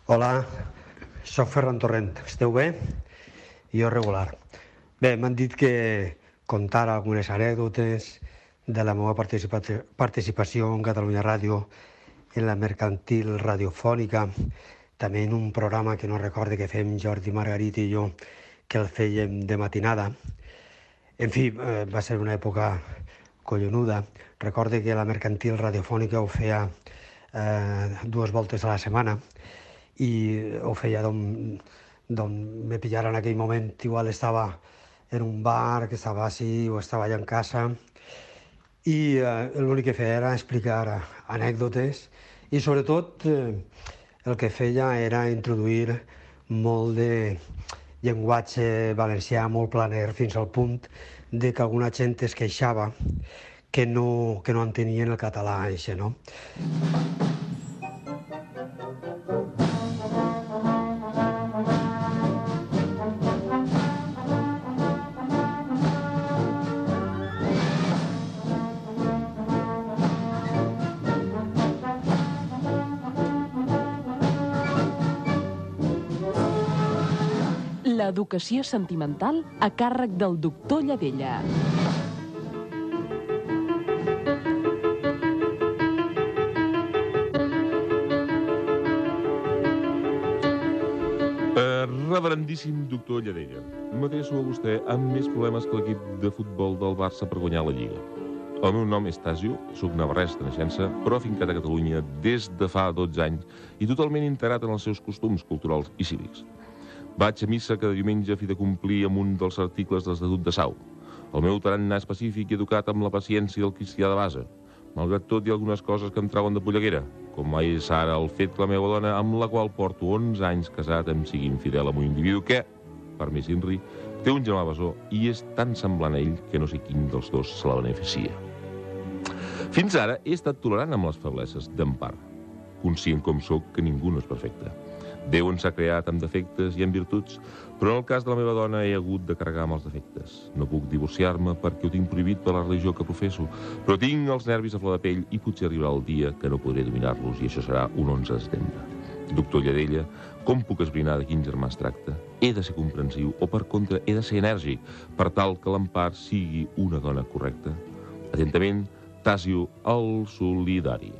Hola, soc Ferran Torrent. Esteu bé? Jo regular. Bé, m'han dit que contar algunes anècdotes de la meva participació en Catalunya Ràdio, en la mercantil radiofònica, també en un programa que no recorde que fem Jordi Margarit i jo, que el fèiem de matinada. En fi, va ser una època collonuda. Recorde que la mercantil radiofònica ho feia 2 voltes a la setmana i ho feia d'on me pillara en aquell moment. Igual estava en un bar, que estava així, o estava allà en casa, i l'únic que feia era explicar anècdotes i sobretot el que feia era introduir molt de llenguatge valencià, molt planer, fins al punt de que alguna gent es queixava que no entenien el català, això, no? L'educació sentimental a càrrec del doctor Lladella. Reverendíssim doctor Lladella, m'adreço a vostè amb més problemes que l'equip de futbol del Barça per guanyar la Lliga. El meu nom és Tasio, soc navarrès de naixença, però afincat a Catalunya des de fa 12 anys i totalment integrat en els seus costums culturals i cívics. Vaig a missa cada diumenge a fi de complir amb un dels articles de l'Estatut de Sau. El meu tarannà és pacífic i educat amb la paciència del cristià de base. Malgrat tot, hi ha algunes coses que em trauen de polleguera, com és ara el fet que la meva dona, amb la qual porto 11 anys casat, em sigui infidel amb un individu que, per més inri, té un germà bessó i és tan semblant a ell que no sé quin dels dos se la beneficia. Fins ara he estat tolerant amb les febleses d'Empar, conscient com sóc que ningú no és perfecte. Déu ens ha creat amb defectes i amb virtuts, però en el cas de la meva dona he hagut de carregar amb els defectes. No puc divorciar-me perquè ho tinc prohibit per la religió que professo, però tinc els nervis a flor de pell i potser arribarà el dia que no podré dominar-los i això serà un 11 de setembre. Doctor Lladella, com puc esbrinar de quin germà es tracta? He de ser comprensiu o, per contra, he de ser enèrgic per tal que l'Empar sigui una dona correcta? Atentament, Tasio, el solidari.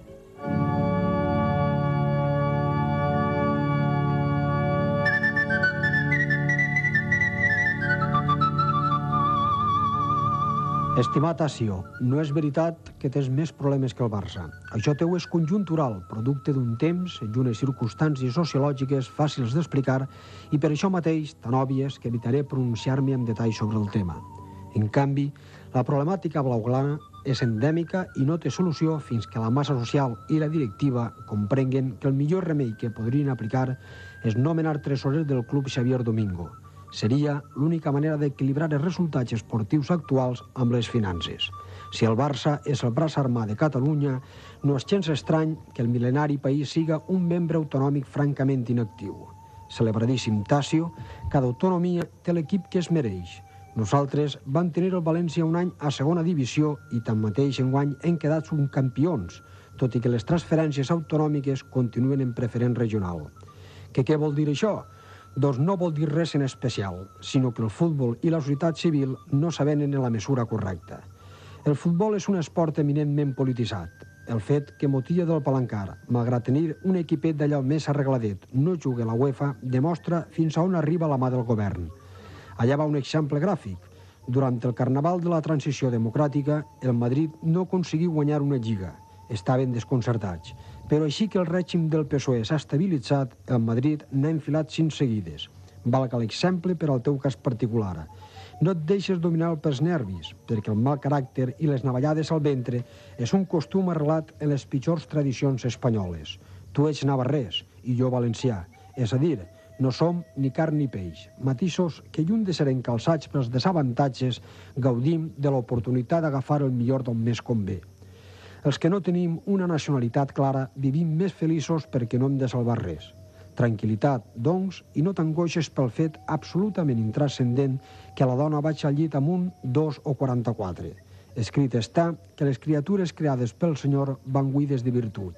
Estimat Tasio, no és veritat que tens més problemes que el Barça. Això teu és conjuntural, producte d'un temps i unes circumstàncies sociològiques fàcils d'explicar i per això mateix tan òbvies que evitaré pronunciar-me amb detall sobre el tema. En canvi, la problemàtica blaugrana és endèmica i no té solució fins que la massa social i la directiva comprenguen que el millor remei que podrien aplicar és nomenar tresorer del club Xavier Domingo. Seria l'única manera d'equilibrar els resultats esportius actuals amb les finances. Si el Barça és el braç armat de Catalunya, no és gens estrany que el mil·lenari país siga un membre autonòmic francament inactiu. Celebradíssim Tasio, cada autonomia té l'equip que es mereix. Nosaltres vam tenir el València un any a segona divisió i tanmateix enguany hem quedat subcampions, tot i que les transferències autonòmiques continuen en preferent regional. Què vol dir això? Doncs no vol dir res en especial, sinó que el futbol i la societat civil no s'avenen en la mesura correcta. El futbol és un esport eminentment polititzat. El fet que Motilla del Palancar, malgrat tenir un equipet d'allò més arregladet, no jugui a la UEFA, demostra fins a on arriba la mà del govern. Allà va un exemple gràfic. Durant el carnaval de la transició democràtica, el Madrid no aconseguí guanyar una lliga. Estaven desconcertats. Però així que el règim del PSOE s'ha estabilitzat, el Madrid n'ha enfilat 5 seguides. Valga l'exemple per al teu cas particular. No et deixes dominar pels nervis, perquè el mal caràcter i les navallades al ventre és un costum arrelat en les pitjors tradicions espanyoles. Tu ets navarrès i jo valencià, és a dir, no som ni carn ni peix. Matisos que, lluny de ser encalçats pels desavantatges, gaudim de l'oportunitat d'agafar el millor d'on més convé. Els que no tenim una nacionalitat clara vivim més feliços perquè no hem de salvar res. Tranquilitat, doncs, i no t'angoixes pel fet absolutament intranscendent que la dona vaig al llit amb un, 2 o 44. Escrit està que les criatures creades pel Senyor van buides de virtuts.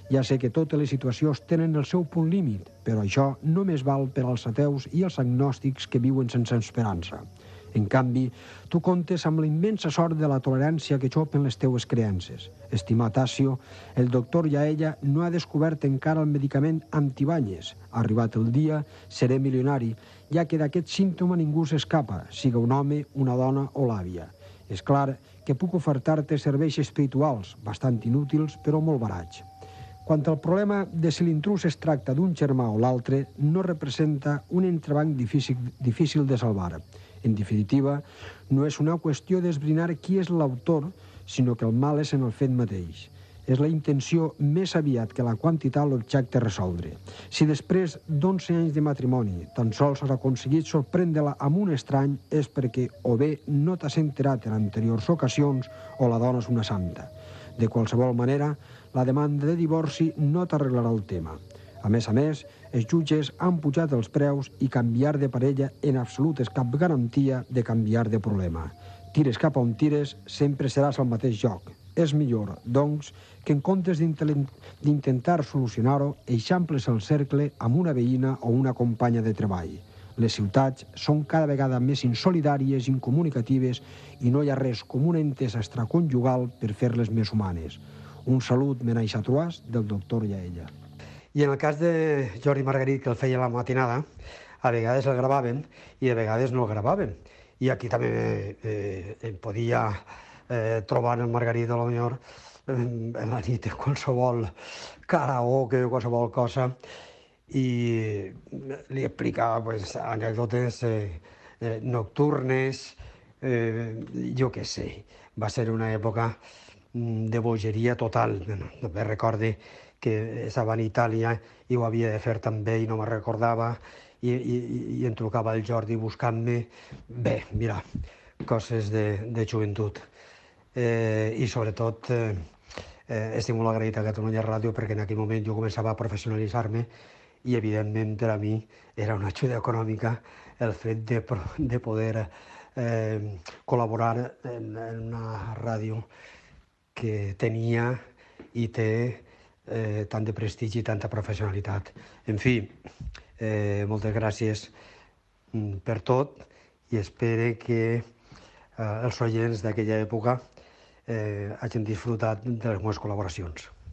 Ja sé que totes les situacions tenen el seu punt límit, però això només val per als ateus i els agnòstics que viuen sense esperança. En canvi, tu comptes amb la immensa sort de la tolerància que xopen les teues creences. Estimat Tasio, el doctor Yaella no ha descobert encara el medicament antibanyes. Arribat el dia, seré milionari, ja que d'aquest símptoma ningú s'escapa, siga un home, una dona o l'àvia. És clar que puc ofertar-te serveis espirituals, bastant inútils, però molt barats. Quant al problema de si l'intrús es tracta d'un germà o l'altre, no representa un entrebanc difícil de salvar. En definitiva, no és una qüestió d'esbrinar qui és l'autor, sinó que el mal és en el fet mateix. És la intenció més aviat que la quantitat l'objecte resoldre. Si després d'11 anys de matrimoni tan sols has aconseguit sorprendre-la amb un estrany és perquè o bé no t'has enterat en anteriors ocasions o la dona és una santa. De qualsevol manera, la demanda de divorci no t'arreglarà el tema. A més, els jutges han pujat els preus i canviar de parella en absolut és cap garantia de canviar de problema. Tires cap on tires, sempre seràs al mateix lloc. És millor, doncs, que en comptes d'intentar solucionar-ho, eixamples el cercle amb una veïna o una companya de treball. Les ciutats són cada vegada més insolidàries, incomunicatives i no hi ha res com una entesa extraconjugal per fer-les més humanes. Un salut menys a troas del doctor Yaella. I en el cas de Jordi Margarit, que el feia a la matinada, a vegades el gravaven i a vegades no el gravaven. I aquí també em podia trobar el Margarit, a lo millor, en la nit, en qualsevol karaoke o qualsevol cosa, i li explicava anècdotes nocturnes, jo què sé. Va ser una època de bogeria total. També recorde que estava en Itàlia i ho havia de fer també i no me'n recordava, i em trucava el Jordi buscant-me. Bé, mira, coses de joventut. I sobretot estic molt agraït a Catalunya Ràdio perquè en aquell moment jo començava a professionalitzar-me i evidentment per a mi era una ajuda econòmica el fet de poder col·laborar en una ràdio que tenia i té tant de prestigi i tanta professionalitat. En fi, moltes gràcies per tot i espero que els oients d'aquella època hagin disfrutat de les meves col·laboracions.